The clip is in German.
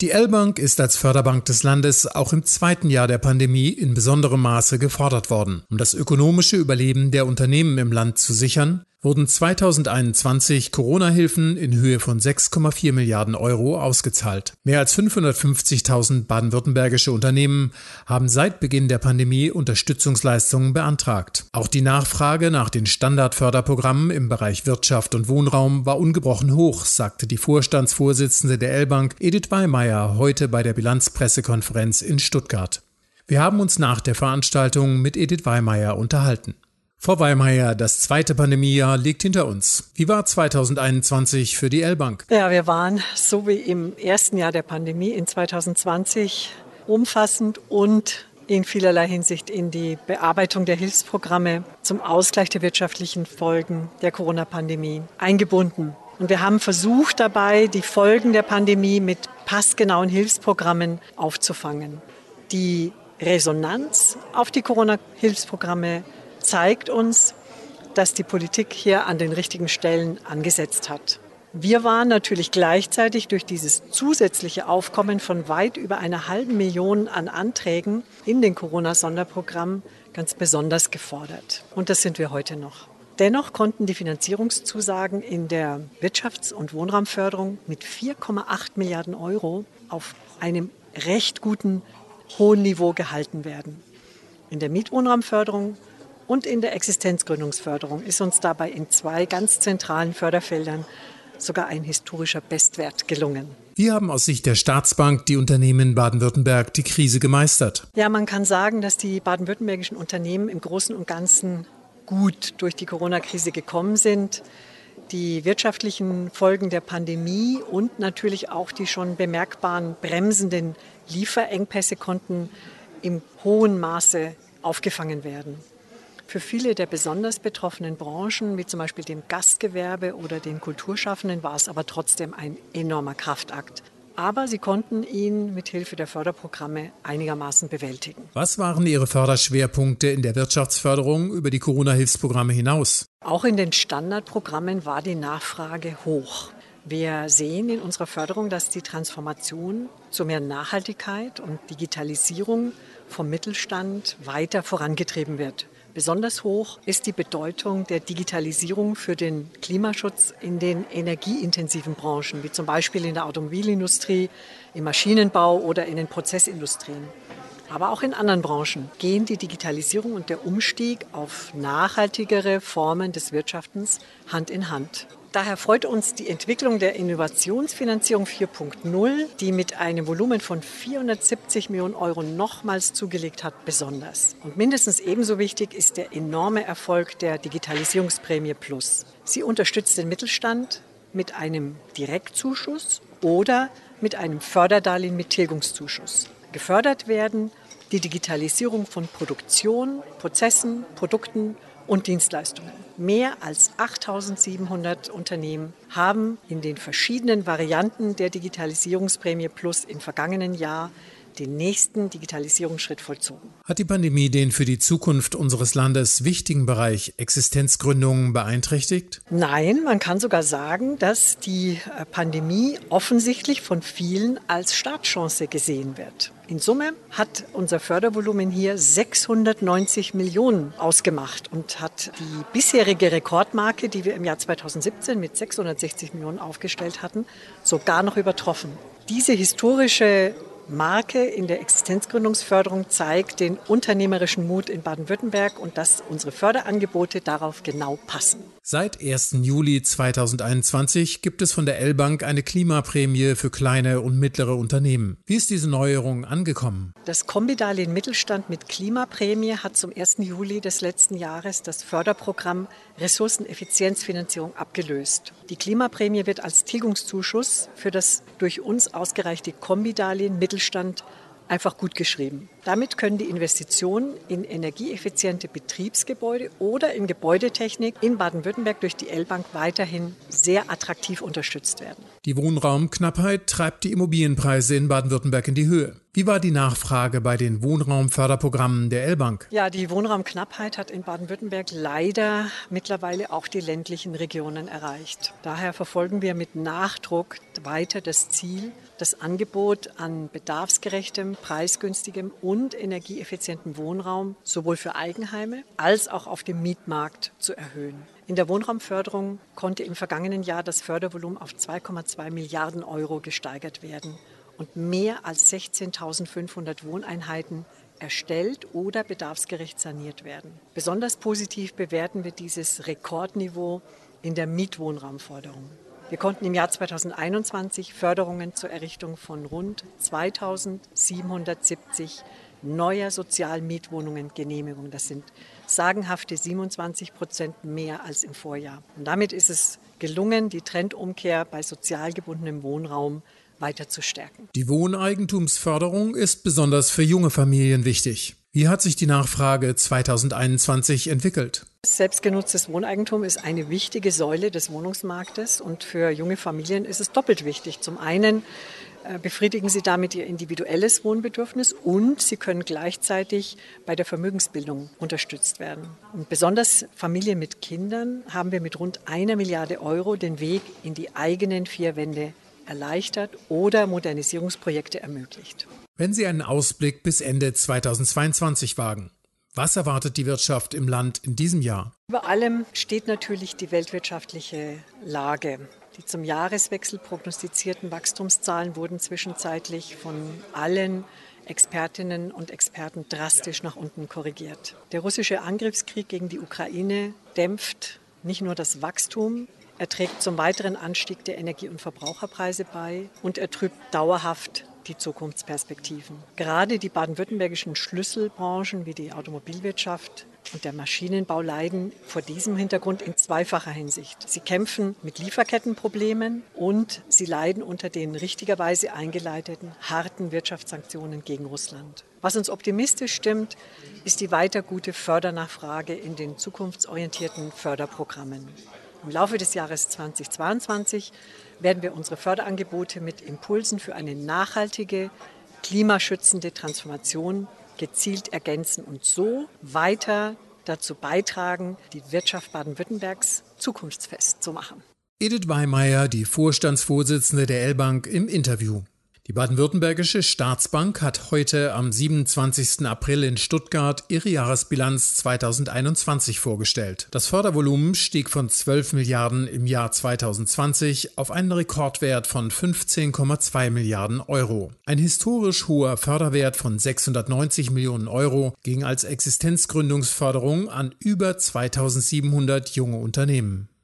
Die L-Bank ist als Förderbank des Landes auch im zweiten Jahr der Pandemie in besonderem Maße gefordert worden. Um das ökonomische Überleben der Unternehmen im Land zu sichern, wurden 2021 Corona-Hilfen in Höhe von 6,4 Milliarden Euro ausgezahlt. Mehr als 550.000 baden-württembergische Unternehmen haben seit Beginn der Pandemie Unterstützungsleistungen beantragt. Auch die Nachfrage nach den Standardförderprogrammen im Bereich Wirtschaft und Wohnraum war ungebrochen hoch, sagte die Vorstandsvorsitzende der L-Bank Edith Weimeyer heute bei der Bilanzpressekonferenz in Stuttgart. Wir haben uns nach der Veranstaltung mit Edith Weimeyer unterhalten. Frau Weimeyer, das zweite Pandemiejahr liegt hinter uns. Wie war 2021 für die L-Bank? Ja, wir waren, so wie im ersten Jahr der Pandemie in 2020, umfassend und in vielerlei Hinsicht in die Bearbeitung der Hilfsprogramme zum Ausgleich der wirtschaftlichen Folgen der Corona-Pandemie eingebunden. Und wir haben versucht dabei, die Folgen der Pandemie mit passgenauen Hilfsprogrammen aufzufangen. Die Resonanz auf die Corona-Hilfsprogramme zeigt uns, dass die Politik hier an den richtigen Stellen angesetzt hat. Wir waren natürlich gleichzeitig durch dieses zusätzliche Aufkommen von weit über 500.000 an Anträgen in den Corona-Sonderprogrammen ganz besonders gefordert. Und das sind wir heute noch. Dennoch konnten die Finanzierungszusagen in der Wirtschafts- und Wohnraumförderung mit 4,8 Milliarden Euro auf einem recht guten, hohen Niveau gehalten werden. In der Mietwohnraumförderung und in der Existenzgründungsförderung ist uns dabei in 2 ganz zentralen Förderfeldern sogar ein historischer Bestwert gelungen. Wie haben aus Sicht der Staatsbank die Unternehmen in Baden-Württemberg die Krise gemeistert? Ja, man kann sagen, dass die baden-württembergischen Unternehmen im Großen und Ganzen gut durch die Corona-Krise gekommen sind. Die wirtschaftlichen Folgen der Pandemie und natürlich auch die schon bemerkbaren bremsenden Lieferengpässe konnten im hohen Maße aufgefangen werden. Für viele der besonders betroffenen Branchen, wie zum Beispiel dem Gastgewerbe oder den Kulturschaffenden, war es aber trotzdem ein enormer Kraftakt. Aber sie konnten ihn mit Hilfe der Förderprogramme einigermaßen bewältigen. Was waren Ihre Förderschwerpunkte in der Wirtschaftsförderung über die Corona-Hilfsprogramme hinaus? Auch in den Standardprogrammen war die Nachfrage hoch. Wir sehen in unserer Förderung, dass die Transformation zu mehr Nachhaltigkeit und Digitalisierung vom Mittelstand weiter vorangetrieben wird. Besonders hoch ist die Bedeutung der Digitalisierung für den Klimaschutz in den energieintensiven Branchen, wie zum Beispiel in der Automobilindustrie, im Maschinenbau oder in den Prozessindustrien. Aber auch in anderen Branchen gehen die Digitalisierung und der Umstieg auf nachhaltigere Formen des Wirtschaftens Hand in Hand. Daher freut uns die Entwicklung der Innovationsfinanzierung 4.0, die mit einem Volumen von 470 Millionen Euro nochmals zugelegt hat, besonders. Und mindestens ebenso wichtig ist der enorme Erfolg der Digitalisierungsprämie Plus. Sie unterstützt den Mittelstand mit einem Direktzuschuss oder mit einem Förderdarlehen mit Tilgungszuschuss. Gefördert werden die Digitalisierung von Produktion, Prozessen, Produkten und Dienstleistungen. Mehr als 8.700 Unternehmen haben in den verschiedenen Varianten der Digitalisierungsprämie Plus im vergangenen Jahr den nächsten Digitalisierungsschritt vollzogen. Hat die Pandemie den für die Zukunft unseres Landes wichtigen Bereich Existenzgründung beeinträchtigt? Nein, man kann sogar sagen, dass die Pandemie offensichtlich von vielen als Startchance gesehen wird. In Summe hat unser Fördervolumen hier 690 Millionen ausgemacht und hat die bisherige Rekordmarke, die wir im Jahr 2017 mit 660 Millionen aufgestellt hatten, sogar noch übertroffen. Diese historische Marke in der Existenzgründungsförderung zeigt den unternehmerischen Mut in Baden-Württemberg und dass unsere Förderangebote darauf genau passen. Seit 1. Juli 2021 gibt es von der L-Bank eine Klimaprämie für kleine und mittlere Unternehmen. Wie ist diese Neuerung angekommen? Das Kombidarlehen Mittelstand mit Klimaprämie hat zum 1. Juli des letzten Jahres das Förderprogramm Ressourceneffizienzfinanzierung abgelöst. Die Klimaprämie wird als Tilgungszuschuss für das durch uns ausgereichte Kombidarlehen Mittelstand einfach gut geschrieben. Damit können die Investitionen in energieeffiziente Betriebsgebäude oder in Gebäudetechnik in Baden-Württemberg durch die L-Bank weiterhin sehr attraktiv unterstützt werden. Die Wohnraumknappheit treibt die Immobilienpreise in Baden-Württemberg in die Höhe. Wie war die Nachfrage bei den Wohnraumförderprogrammen der L-Bank? Ja, die Wohnraumknappheit hat in Baden-Württemberg leider mittlerweile auch die ländlichen Regionen erreicht. Daher verfolgen wir mit Nachdruck weiter das Ziel, das Angebot an bedarfsgerechtem, preisgünstigem und energieeffizientem Wohnraum sowohl für Eigenheime als auch auf dem Mietmarkt zu erhöhen. In der Wohnraumförderung konnte im vergangenen Jahr das Fördervolumen auf 2,2 Milliarden Euro gesteigert werden und mehr als 16.500 Wohneinheiten erstellt oder bedarfsgerecht saniert werden. Besonders positiv bewerten wir dieses Rekordniveau in der Mietwohnraumförderung. Wir konnten im Jahr 2021 Förderungen zur Errichtung von rund 2.770 neuer Sozialmietwohnungen genehmigen. Das sind sagenhafte 27% mehr als im Vorjahr. Und damit ist es gelungen, die Trendumkehr bei sozial gebundenem Wohnraum weiter zu stärken. Die Wohneigentumsförderung ist besonders für junge Familien wichtig. Wie hat sich die Nachfrage 2021 entwickelt? Selbstgenutztes Wohneigentum ist eine wichtige Säule des Wohnungsmarktes und für junge Familien ist es doppelt wichtig. Zum einen befriedigen sie damit ihr individuelles Wohnbedürfnis und sie können gleichzeitig bei der Vermögensbildung unterstützt werden. Und besonders Familien mit Kindern haben wir mit rund 1 Milliarde Euro den Weg in die eigenen 4 Wände erleichtert oder Modernisierungsprojekte ermöglicht. Wenn Sie einen Ausblick bis Ende 2022 wagen, was erwartet die Wirtschaft im Land in diesem Jahr? Über allem steht natürlich die weltwirtschaftliche Lage. Die zum Jahreswechsel prognostizierten Wachstumszahlen wurden zwischenzeitlich von allen Expertinnen und Experten drastisch nach unten korrigiert. Der russische Angriffskrieg gegen die Ukraine dämpft nicht nur das Wachstum, er trägt zum weiteren Anstieg der Energie- und Verbraucherpreise bei und er trübt dauerhaft die Zukunftsperspektiven. Gerade die baden-württembergischen Schlüsselbranchen wie die Automobilwirtschaft und der Maschinenbau leiden vor diesem Hintergrund in zweifacher Hinsicht. Sie kämpfen mit Lieferkettenproblemen und sie leiden unter den richtigerweise eingeleiteten harten Wirtschaftssanktionen gegen Russland. Was uns optimistisch stimmt, ist die weiter gute Fördernachfrage in den zukunftsorientierten Förderprogrammen. Im Laufe des Jahres 2022 werden wir unsere Förderangebote mit Impulsen für eine nachhaltige, klimaschützende Transformation gezielt ergänzen und so weiter dazu beitragen, die Wirtschaft Baden-Württembergs zukunftsfest zu machen. Edith Weimeyer, die Vorstandsvorsitzende der L-Bank, im Interview. Die Baden-Württembergische Staatsbank hat heute am 27. April in Stuttgart ihre Jahresbilanz 2021 vorgestellt. Das Fördervolumen stieg von 12 Milliarden im Jahr 2020 auf einen Rekordwert von 15,2 Milliarden Euro. Ein historisch hoher Förderwert von 690 Millionen Euro ging als Existenzgründungsförderung an über 2700 junge Unternehmen.